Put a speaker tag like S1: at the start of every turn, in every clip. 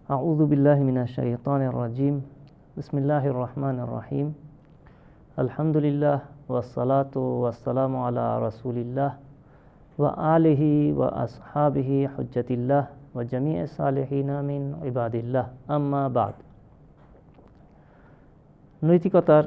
S1: আউযু বিল্লাহি মিনাশ শাইতানির রাজিম। বিসমিল্লাহির রহমানির রহিম। আলহামদুলিল্লাহ ওয়াসসালাতু ওয়াসসালামু আলা রাসূলিল্লাহ ওয়া আলিহি ওয়া আসহাবিহি হুজ্জাতিল্লাহ ওয়া জামি'i সালিহিনা মিন ইবাদিল্লাহ, আম্মা বা'দ। নৈতিকতার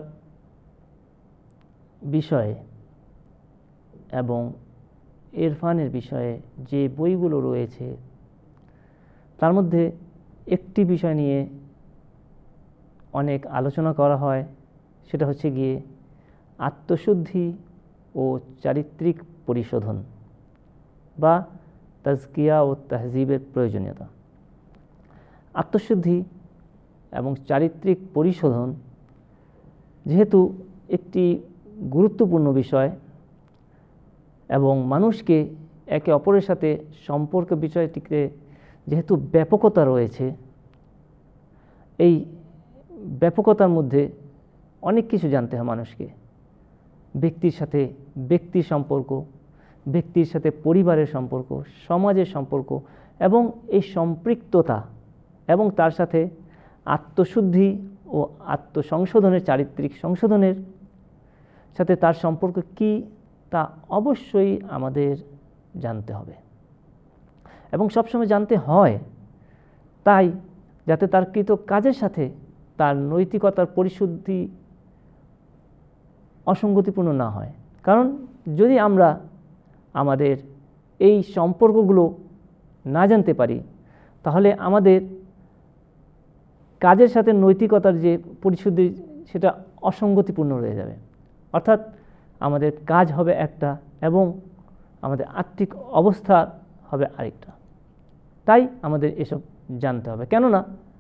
S1: বিষয়ে এবং ইরফানের বিষয়ে যে বইগুলো রয়েছে তার মধ্যে একটি বিষয় নিয়ে অনেক আলোচনা করা হয়, সেটা হচ্ছে গিয়ে আত্মশুদ্ধি ও চারিত্রিক পরিশোধন বা তাজকিয়া ও তাহজিবের প্রয়োজনীয়তা। আত্মশুদ্ধি এবং চারিত্রিক পরিশোধন যেহেতু একটি গুরুত্বপূর্ণ বিষয় এবং মানুষকে একে অপরের সাথে সম্পর্ক বিষয়টিতে যেহেতু ব্যাপকতা রয়েছে, এই ব্যাপকতার মধ্যে অনেক কিছু জানতে হয় মানুষকে। ব্যক্তির সাথে ব্যক্তির সম্পর্ক, ব্যক্তির সাথে পরিবারের সম্পর্ক, সমাজের সম্পর্ক এবং এই সম্পৃক্ততা এবং তার সাথে আত্মশুদ্ধি ও আত্মসংশোধনের, চারিত্রিক সংশোধনের সাথে তার সম্পর্ক কি তা অবশ্যই আমাদের জানতে হবে এবং সবসময় জানতে হয়, তাই যাতে তার কৃত কাজের সাথে তার নৈতিকতার পরিশুদ্ধি অসঙ্গতিপূর্ণ না হয়। কারণ যদি আমরা আমাদের এই সম্পর্কগুলো না জানতে পারি, তাহলে আমাদের কাজের সাথে নৈতিকতার যে পরিশুদ্ধি সেটা অসঙ্গতিপূর্ণ রয়ে যাবে। অর্থাৎ আমাদের কাজ হবে একটা এবং আমাদের আত্মিক অবস্থা হবে আরেকটা। তাই আমাদের এসব জানতে হবে, কেননা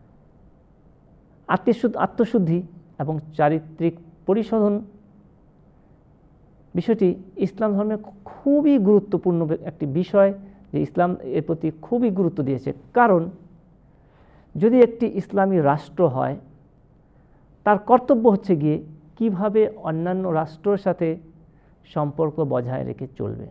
S1: আত্মশুদ্ধি এবং চারিত্রিক পরিশোধন বিষয়টি ইসলাম ধর্মে খুবই গুরুত্বপূর্ণ একটি বিষয়, যে ইসলাম এর প্রতি খুবই গুরুত্ব দিয়েছে। কারণ যদি একটি ইসলামী রাষ্ট্র হয়, তার কর্তব্য হচ্ছে গিয়ে কিভাবে অন্যান্য রাষ্ট্রের সাথে সম্পর্ক বজায় রেখে চলবে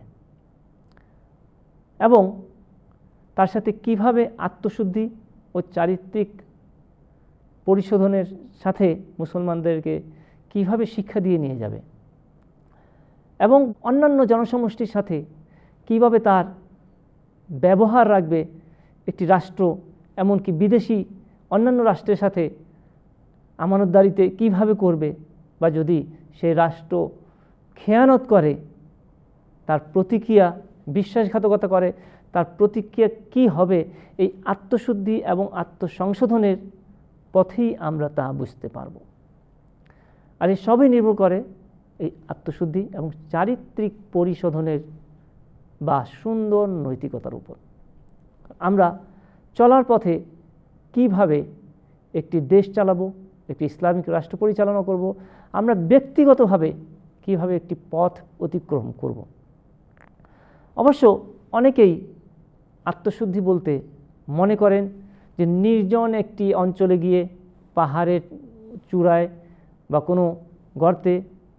S1: এবং তার সাথে কিভাবে আত্মশুদ্ধি ও চারিত্রিক পরিশোধনের সাথে মুসলমানদেরকে কিভাবে শিক্ষা দিয়ে নিয়ে যাবে এবং অন্যান্য জনসমষ্টির সাথে কিভাবে তার ব্যবহার রাখবে একটি রাষ্ট্র, এমনকি বিদেশি অন্যান্য রাষ্ট্রের সাথে আমানতদারিতে কিভাবে করবে, বা যদি সেই রাষ্ট্র খেয়ানত করে তার প্রতিক্রিয়া, বিশ্বাসঘাতকতা করে তার প্রতিক্রিয়া কি হবে, এই আত্মশুদ্ধি এবং আত্মসংশোধনের পথেই আমরা তা বুঝতে পারব। আর এই সবই নির্ভর করে এই আত্মশুদ্ধি এবং চারিত্রিক পরিশোধনের বা সুন্দর নৈতিকতার উপর। আমরা চলার পথে কিভাবে একটি দেশ চালাবো, একটি ইসলামিক রাষ্ট্র পরিচালনা করব, আমরা ব্যক্তিগতভাবে কিভাবে একটি পথ অতিক্রম করব। অবশ্য অনেকেই আত্মশুদ্ধি বলতে মনে করেন যে নির্জন একটি অঞ্চলে গিয়ে পাহাড়ের চূড়ায় বা কোনো গর্তে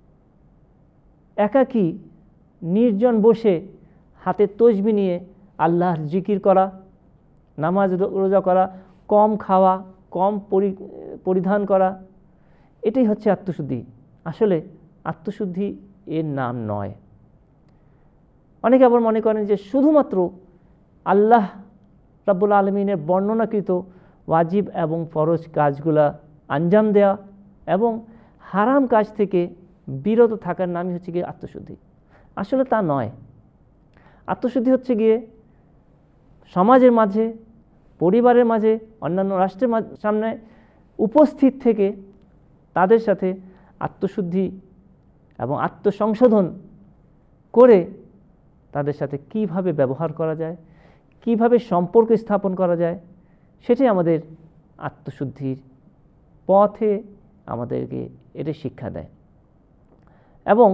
S1: একাকী নির্জন বসে হাতে তসবিহ নিয়ে আল্লাহর জিকির করা, নামাজ রোজা করা, কম খাওয়া, কম পরিধান করা, এটাই হচ্ছে আত্মশুদ্ধি। আসলে আত্মশুদ্ধি এর নাম নয়। অনেকে আবার মনে করেন যে শুধুমাত্র আল্লাহ রাব্বুল আলামিনের বর্ণনাকৃত ওয়াজিব এবং ফরজ কাজগুলা আঞ্জাম দেয়া এবং হারাম কাজ থেকে বিরত থাকার নামই হচ্ছে গিয়ে আত্মশুদ্ধি। আসলে তা নয়। আত্মশুদ্ধি হচ্ছে গিয়ে সমাজের মাঝে, পরিবারের মাঝে, অন্যান্য রাষ্ট্রের সামনে উপস্থিত থেকে তাদের সাথে আত্মশুদ্ধি এবং আত্মসংশোধন করে তাদের সাথে কিভাবে ব্যবহার করা যায়, কিভাবে সম্পর্ক স্থাপন করা যায়, সেটাই আমাদের আত্মশুদ্ধির পথে আমাদেরকে এটা শিক্ষা দেয়। এবং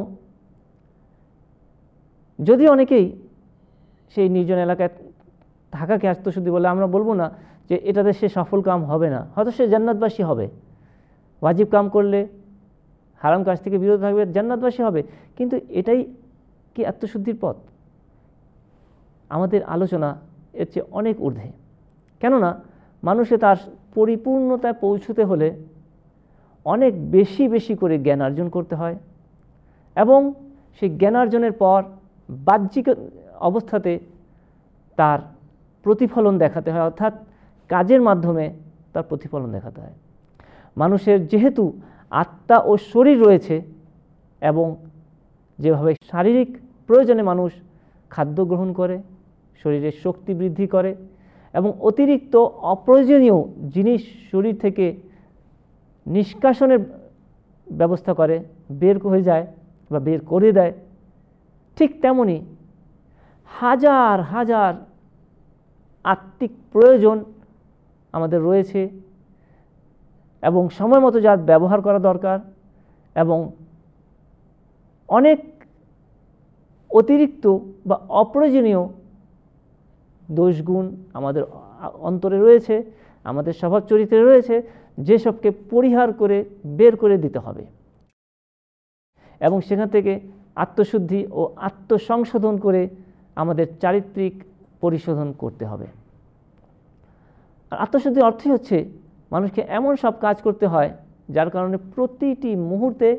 S1: যদি অনেকেই সেই নির্জন এলাকায় থাকাকে আত্মশুদ্ধি বলে, আমরা বলবো না যে এটাতে সে সফল কাম হবে না, হয়তো সে জান্নাতবাসী হবে। ওয়াজিব কাম করলে, হারাম কাজ থেকে বিরত থাকবে, জান্নাতবাসী হবে। কিন্তু এটাই কি আত্মশুদ্ধির পথ? আমাদের আলোচনা এর চেয়ে অনেক ঊর্ধ্বে। কেননা মানুষকে তার পরিপূর্ণতায় পৌঁছতে হলে অনেক বেশি বেশি করে জ্ঞান অর্জন করতে হয় এবং সেই জ্ঞান অর্জনের পর বাহ্যিক অবস্থাতে তার প্রতিফলন দেখাতে হয়, অর্থাৎ কাজের মাধ্যমে তার প্রতিফলন দেখাতে হয়। মানুষের যেহেতু আত্মা ও শরীর রয়েছে এবং যেভাবে শারীরিক প্রয়োজনে মানুষ খাদ্য গ্রহণ করে, শরীরের শক্তি বৃদ্ধি করে এবং অতিরিক্ত অপ্রয়োজনীয় জিনিস শরীর থেকে নিষ্কাশনের ব্যবস্থা করে, বের হয়ে যায় বা বের করে দেয়, ঠিক তেমনি হাজার হাজার আত্মিক প্রয়োজন আমাদের রয়েছে এবং সময় মতো যার ব্যবহার করা দরকার এবং অনেক অতিরিক্ত বা অপ্রয়োজনীয় দোষগুণ আমাদের অন্তরে রয়েছে, আমাদের স্বভাব চরিত্রে রয়েছে, যেসবকে পরিহার করে বের করে দিতে হবে এবং সেখান থেকে আত্মশুদ্ধি ও আত্মসংশোধন করে আমাদের চারিত্রিক পরিশোধন করতে হবে। আর আত্মশুদ্ধির অর্থই হচ্ছে মানুষকে এমন সব কাজ করতে হয় যার কারণে প্রতিটি মুহূর্তে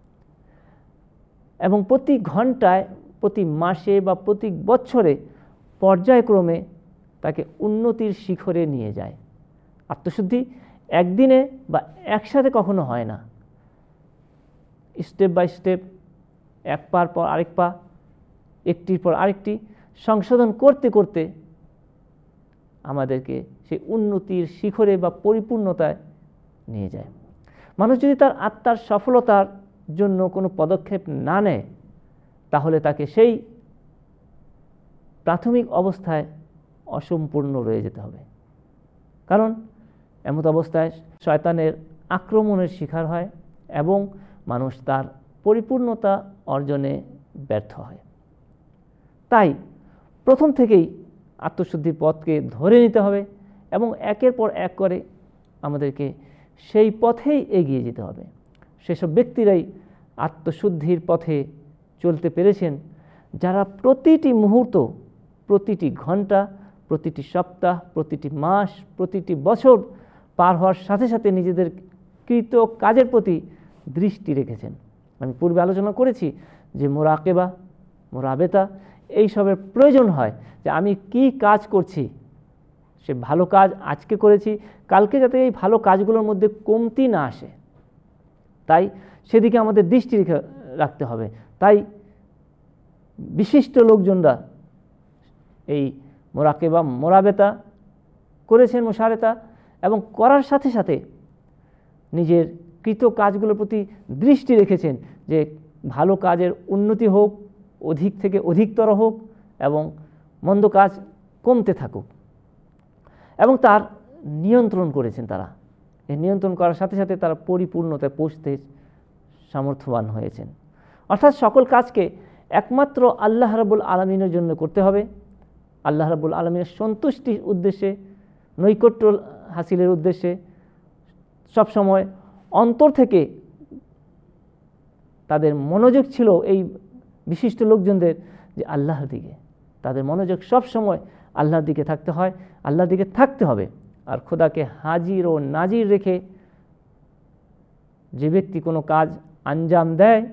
S1: এবং প্রতি ঘন্টায়, প্রতি মাসে বা প্রতি বছরে পর্যায়ক্রমে তাকে উন্নতির শিখরে নিয়ে যায়। আত্মশুদ্ধি একদিনে বা একসাথে কখনো হয় না, স্টেপ বাই স্টেপ, এক পার পর আরেক পা, একটির পর আরেকটি সংশোধন করতে করতে আমাদেরকে সেই উন্নতির শিখরে বা পরিপূর্ণতায় নিয়ে যায়। মানুষ যদি তার আত্মার সফলতার জন্য কোনো পদক্ষেপ না নেয় তাহলে তাকে সেই প্রাথমিক অবস্থায় অসম্পূর্ণ রয়ে যেতে হবে, কারণ এমত অবস্থায় শয়তানের আক্রমণের শিকার হয় এবং মানুষ তার পরিপূর্ণতা অর্জনে ব্যর্থ হয়। তাই প্রথম থেকেই আত্মশুদ্ধির পথকে ধরে নিতে হবে এবং একের পর এক করে আমাদেরকে সেই পথেই এগিয়ে যেতে হবে। সেসব ব্যক্তিরাই আত্মশুদ্ধির পথে চলতে পেরেছেন যারা প্রতিটি মুহূর্ত, প্রতিটি ঘন্টা, প্রতিটি সপ্তাহ, প্রতিটি মাস, প্রতিটি বছর পার হওয়ার সাথে সাথে নিজেদের কৃত কাজের প্রতি দৃষ্টি রেখেছেন। আমি পূর্বে আলোচনা করেছি যে মোরাকেবা, মোরাবেতা এইসবের প্রয়োজন হয় যে আমি কি কাজ করছি, সে ভালো কাজ আজকে করেছি, কালকে যাতে এই ভালো কাজগুলোর মধ্যে কমতি না আসে, তাই সেদিকে আমাদের দৃষ্টি রাখতে হবে। তাই বিশিষ্ট লোকজনরা এই মোরাকেবা, মোরাবেতা করেছেন, মোশারেতা, এবং করার সাথে সাথে নিজের কৃত কাজগুলোর প্রতি দৃষ্টি রেখেছেন যে ভালো কাজের উন্নতি হোক, অধিক থেকে অধিকতর হোক এবং মন্দ কাজ কমতে থাকুক, এবং তার নিয়ন্ত্রণ করেছেন। তারা এই নিয়ন্ত্রণ করার সাথে সাথে তারা পরিপূর্ণতায় পৌঁছতে সামর্থ্যবান হয়েছেন। অর্থাৎ সকল কাজকে একমাত্র আল্লাহ রাব্বুল আলামিনের জন্য করতে হবে, আল্লাহ রাব্বুল আলামিনের সন্তুষ্টির উদ্দেশ্যে, নৈকট্য হাসিলের উদ্দেশ্যে সবসময় অন্তর থেকে তাদের মনোযোগ ছিল এই বিশিষ্ট লোকজনদের যে আল্লাহর দিকে, তাদের মনোযোগ সবসময় আল্লাহর দিকে থাকতে হয়, আল্লাহর দিকে থাকতে হবে। আর খোদাকে হাজির ও নাজির রেখে যে ব্যক্তি কোনো কাজ আঞ্জাম দেয়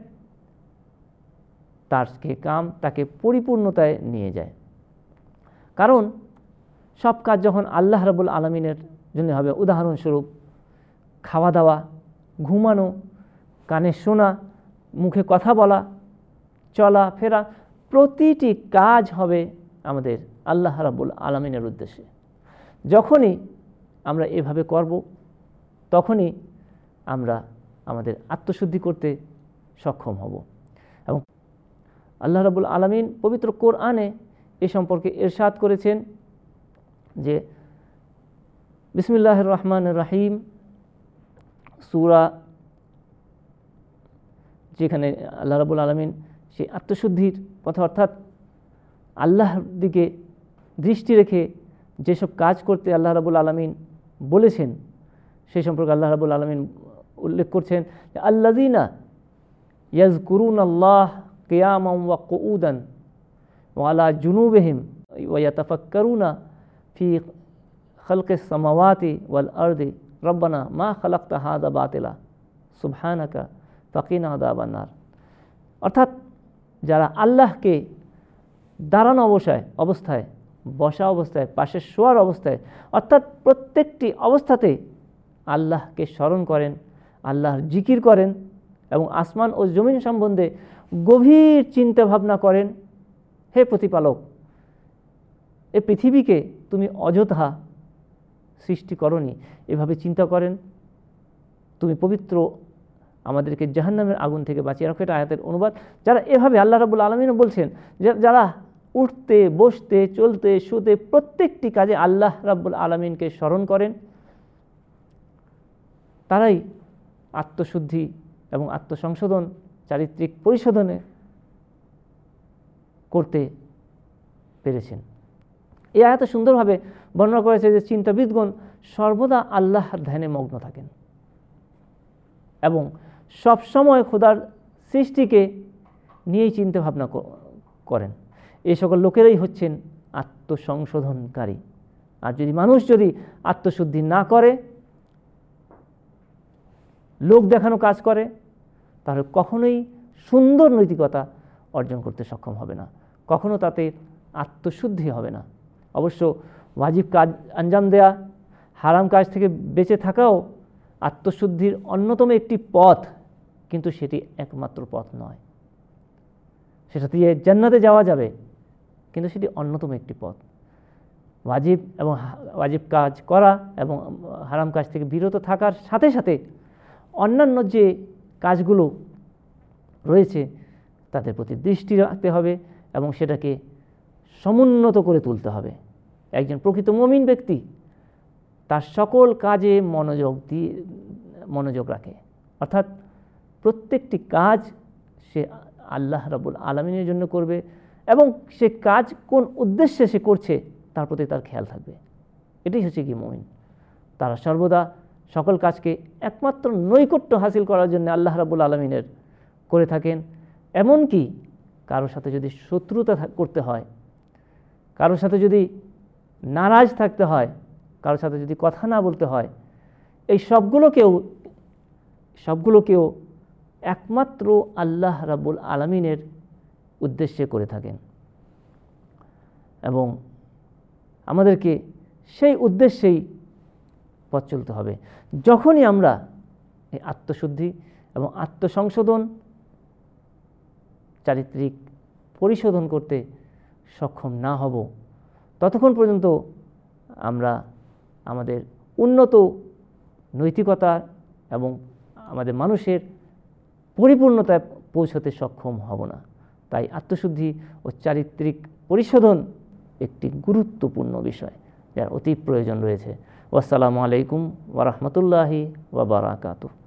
S1: তাকে পরিপূর্ণতায় নিয়ে যায়। কারণ সব কাজ যখন আল্লাহ রাব্বুল আলামিনের জন্য হবে, উদাহরণস্বরূপ খাওয়া দাওয়া, ঘুমানো, কানে শোনা, মুখে কথা বলা, চলা ফেরা, প্রতিটি কাজ হবে আমাদের আল্লাহ রাব্বুল আলামিনের উদ্দেশ্যে। যখনই আমরা এভাবে করব তখনই আমরা আমাদের আত্মশুদ্ধি করতে সক্ষম হব। এবং আল্লাহ রাব্বুল আলামিন পবিত্র কোরআনে এ সম্পর্কে ইরশাদ করেছেন যে বিসমিল্লাহির রহমানির রহিম সূরা, যেখানে আল্লাহ রাব্বুল আলামিন সেই আত্মশুদ্ধির কথা, অর্থাৎ আল্লাহর দিকে দৃষ্টি রেখে যেসব কাজ করতে আল্লাহ রাব্বুল আলামিন বলেছেন সেই সম্পর্কে আল্লাহ রাব্বুল আলামিন উল্লেখ করছেন যে আল্লাযীনা ইয়াযকুরুনাল্লাহ কিয়ামান ওয়া কুউদান ওয়া আলা জুনুবিহিম ওয়া ইয়াতাফাক্কারুনা ফি খালকিস সামাওয়াতি ওয়াল আরদি রব্বানা মা খালাকতা হাযা বাতিলা সুবহানাকা ফাকিনা আযাবান নার। অর্থাৎ যারা আল্লাহকে দাঁড়ানো অবস্থায়, বসা অবস্থায়, পাশে শোয়ার অবস্থায়, অর্থাৎ প্রত্যেকটি অবস্থাতে আল্লাহকে স্মরণ করেন, আল্লাহর জিকির করেন এবং আসমান ও জমিন সম্বন্ধে গভীর চিন্তা ভাবনা করেন, হে প্রতিপালক, এ পৃথিবীকে তুমি অযথা সৃষ্টি করনি, এভাবে চিন্তা করেন, তুমি পবিত্র, আমাদেরকে জাহান্নামের আগুন থেকে বাঁচিয়ে রাখো। এটা আয়াতের অনুবাদ। যারা এভাবে, আল্লাহ রাব্বুল আলামিনও বলছেন, যারা উঠতে, বসতে, চলতে, শুতে প্রত্যেকটি কাজে আল্লাহ রাব্বুল আলামিনকে স্মরণ করেন, তারাই আত্মশুদ্ধি এবং আত্মসংশোধন, চারিত্রিক পরিশোধনে করতে পেরেছেন। এই আয়াতে সুন্দরভাবে বর্ণনা করেছে যে চিন্তাবিদগণ সর্বদা আল্লাহর ধ্যানে মগ্ন থাকেন এবং সবসময় খোদার সৃষ্টিকে নিয়েই চিন্তা ভাবনা করেন। এই সকল লোকেরাই হচ্ছেন আত্মসংশোধনকারী। আর মানুষ যদি আত্মশুদ্ধি না করে, লোক দেখানো কাজ করে, তাহলে কখনোই সুন্দর নৈতিকতা অর্জন করতে সক্ষম হবে না, কখনো তাতে আত্মশুদ্ধি হবে না। অবশ্য ওয়াজিব কাজ আঞ্জাম দেয়া, হারাম কাজ থেকে বেঁচে থাকাও আত্মশুদ্ধির অন্যতম একটি পথ, কিন্তু সেটি একমাত্র পথ নয়। সেটা দিয়ে জান্নাতে যাওয়া যাবে, কিন্তু সেটি অন্যতম একটি পথ। ওয়াজিব কাজ করা এবং হারাম কাজ থেকে বিরত থাকার সাথে সাথে অন্যান্য যে কাজগুলো রয়েছে তাদের প্রতি দৃষ্টি রাখতে হবে এবং সেটাকে সমুন্নত করে তুলতে হবে। একজন প্রকৃত মুমিন ব্যক্তি তার সকল কাজে মনোযোগ রাখে, অর্থাৎ প্রত্যেকটি কাজ সে আল্লাহ রাব্বুল আলামিনের জন্য করবে এবং সে কাজ কোন উদ্দেশ্যে সে করছে তার প্রতি তার খেয়াল থাকবে। এটাই হচ্ছে কি মুমিন। তারা সর্বদা সকল কাজকে একমাত্র নৈকট্য হাসিল করার জন্য আল্লাহ রাব্বুল আলামিনের করে থাকেন। এমনকি কারোর সাথে যদি শত্রুতা করতে হয়, কারোর সাথে যদি নারাজ থাকতে হয়, কারোর সাথে যদি কথা না বলতে হয়, এই সবগুলোকেও একমাত্র আল্লাহ রাব্বুল আলামিনের উদ্দেশ্যে করে থাকেন এবং আমাদেরকে সেই উদ্দেশ্যেই পথ চলতে হবে। যখনই আমরা এই আত্মশুদ্ধি এবং আত্মসংশোধন, চারিত্রিক পরিশোধন করতে সক্ষম না হব, ততক্ষণ পর্যন্ত আমরা আমাদের উন্নত নৈতিকতা এবং আমাদের মানুষের পরিপূর্ণতায় পৌঁছতে সক্ষম হব না। তাই আত্মশুদ্ধি ও চারিত্রিক পরিশোধন একটি গুরুত্বপূর্ণ বিষয়, যার অতি প্রয়োজন রয়েছে। আসসালামু আলাইকুম ওয়া রাহমাতুল্লাহি ওয়া বারাকাতুহু।